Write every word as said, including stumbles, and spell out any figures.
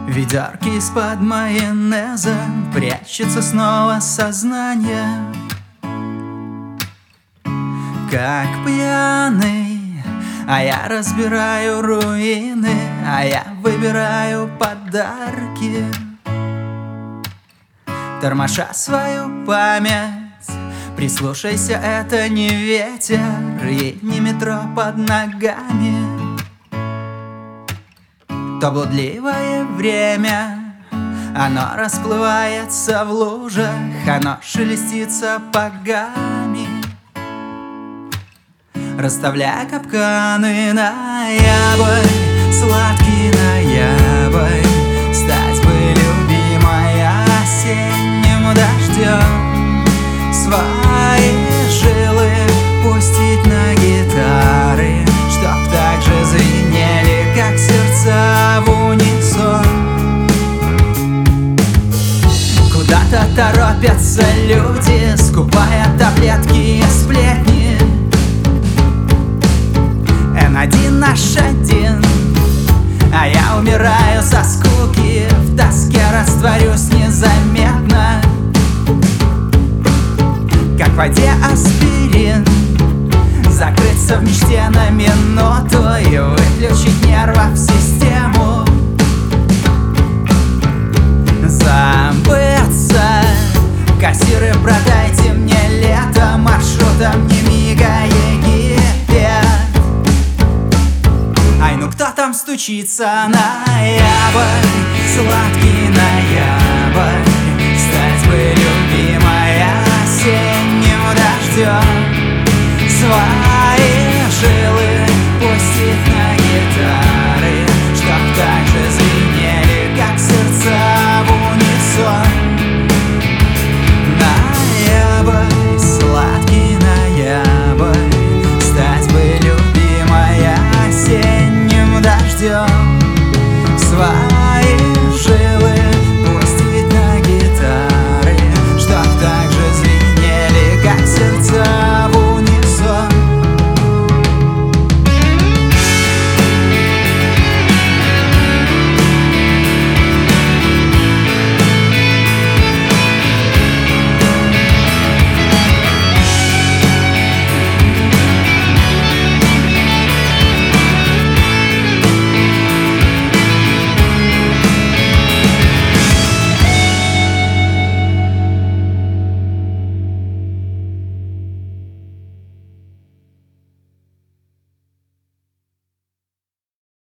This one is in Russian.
Ведерки из-под майонеза, прячется снова сознание. Как пьяный, а я разбираю руины, а я выбираю подарки. Тормоша свою память, прислушайся, это не ветер и не метро под ногами. То блудливое время, оно расплывается в лужах, оно шелестит сапогами. Расставляя капканы, ноябрь, сладкий ноябрь, стать бы любимой осенним дождем, свои жилы пустить на гитары, чтоб так же звенели, как сердца в унисон. Куда-то торопятся люди, скупая таблетки и сплетни. эн один наш один, а я умираю со скуки, в тоске растворюсь незаметно, как в воде аспирин. Закрыться в мечте на минуту и выключить нервов систему. Забыться, кассиры, продайте мне лето, маршрутом не мигая Египет. Ай, ну кто там стучится? Ноябрь, сладкий ноябрь, стать бы любимой осенним дождем, свои жилы пустить на гитару.